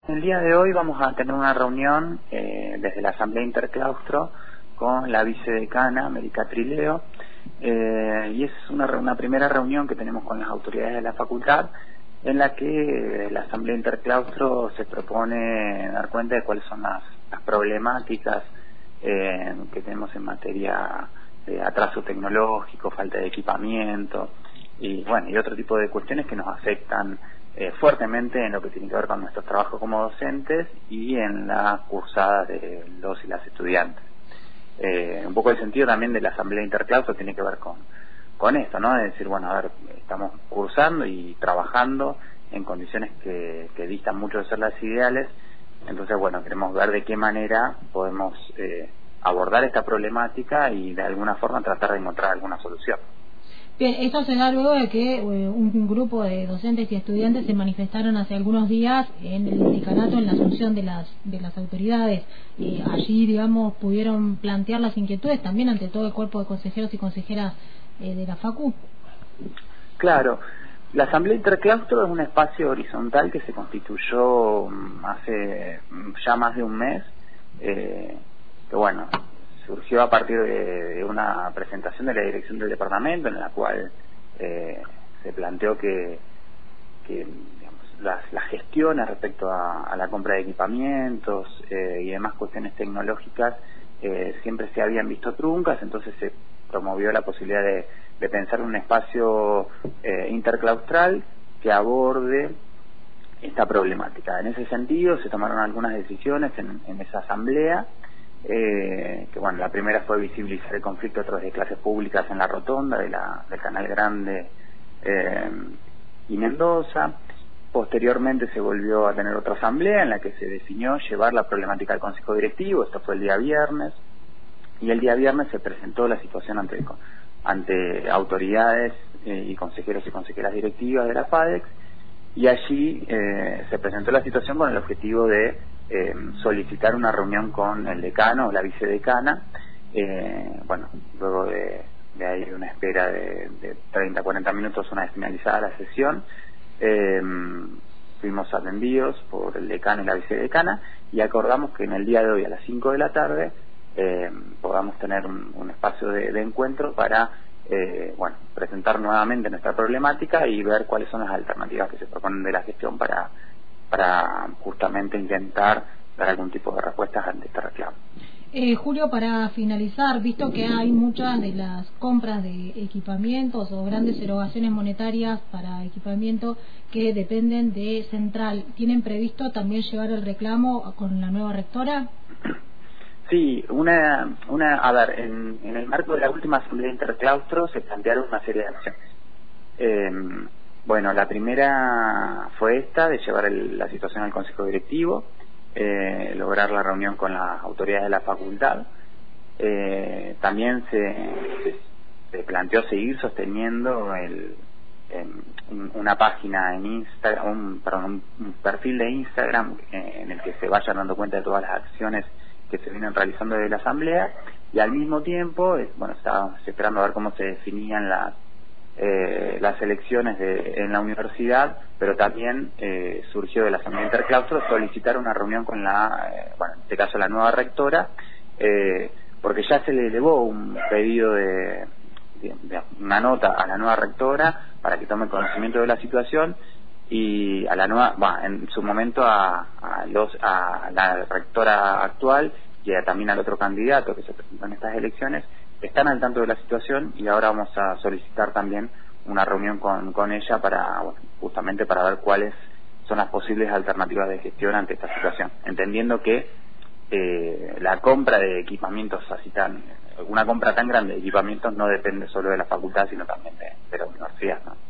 El día de hoy vamos a tener una reunión desde la Asamblea Interclaustro con la vicedecana, Merica Trileo, y es una primera reunión que tenemos con las autoridades de la facultad, en la que la Asamblea Interclaustro se propone dar cuenta de cuáles son las problemáticas que tenemos en materia de atraso tecnológico, falta de equipamiento y otro tipo de cuestiones que nos afectan fuertemente en lo que tiene que ver con nuestro trabajo como docentes y en la cursada de los y las estudiantes. Un poco el sentido también de la Asamblea Interclaustro tiene que ver con esto, ¿no? Es decir, estamos cursando y trabajando en condiciones que distan mucho de ser las ideales. Entonces, queremos ver de qué manera podemos abordar esta problemática y de alguna forma tratar de encontrar alguna solución. Bien, esto se da luego de que un grupo de docentes y estudiantes se manifestaron hace algunos días en el decanato en la asunción de las autoridades. Allí, digamos, pudieron plantear las inquietudes también ante todo el cuerpo de consejeros y consejeras de la Facu. Claro, la Asamblea Interclaustro es un espacio horizontal que se constituyó hace ya más de un mes, surgió a partir de una presentación de la dirección del departamento en la cual se planteó que las gestiones respecto a la compra de equipamientos y demás cuestiones tecnológicas siempre se habían visto truncas. Entonces se promovió la posibilidad de pensar un espacio interclaustral que aborde esta problemática. En ese sentido se tomaron algunas decisiones en esa asamblea. La primera fue visibilizar el conflicto a través de clases públicas en la rotonda del Canal Grande y Mendoza. Posteriormente se volvió a tener otra asamblea en la que se definió llevar la problemática al Consejo Directivo. Esto fue el día viernes, y el día viernes se presentó la situación ante autoridades y consejeros y consejeras directivas de la FADEX, y allí se presentó la situación con el objetivo de solicitar una reunión con el decano o la vicedecana. Luego de ahí una espera de 30-40 minutos una vez finalizada la sesión, fuimos atendidos por el decano y la vicedecana y acordamos que en el día de hoy a las 5 de la tarde podamos tener un espacio de encuentro para presentar nuevamente nuestra problemática y ver cuáles son las alternativas que se proponen de la gestión para justamente intentar dar algún tipo de respuestas ante este reclamo. Julio, para finalizar, visto que hay muchas de las compras de equipamientos o grandes erogaciones monetarias para equipamiento que dependen de Central, ¿tienen previsto también llevar el reclamo con la nueva rectora? Sí, en el marco de la última asamblea interclaustro se plantearon una serie de acciones. La primera fue esta, de llevar la situación al Consejo Directivo, lograr la reunión con las autoridades de la facultad. También se planteó seguir sosteniendo una página en Instagram, un perfil de Instagram en el que se vayan dando cuenta de todas las acciones que se vienen realizando desde la asamblea, y al mismo tiempo estábamos esperando a ver cómo se definían las elecciones en la universidad, pero también surgió de la Asamblea Interclaustro solicitar una reunión con en este caso la nueva rectora, porque ya se le elevó un pedido de una nota a la nueva rectora para que tome conocimiento de la situación, y a la nueva, en su momento a la rectora actual y también al otro candidato que se presentó en estas elecciones. Están al tanto de la situación y ahora vamos a solicitar también una reunión con ella justamente para ver cuáles son las posibles alternativas de gestión ante esta situación, entendiendo que la compra de equipamientos una compra tan grande de equipamientos no depende solo de la facultad, sino también de la universidad, ¿no?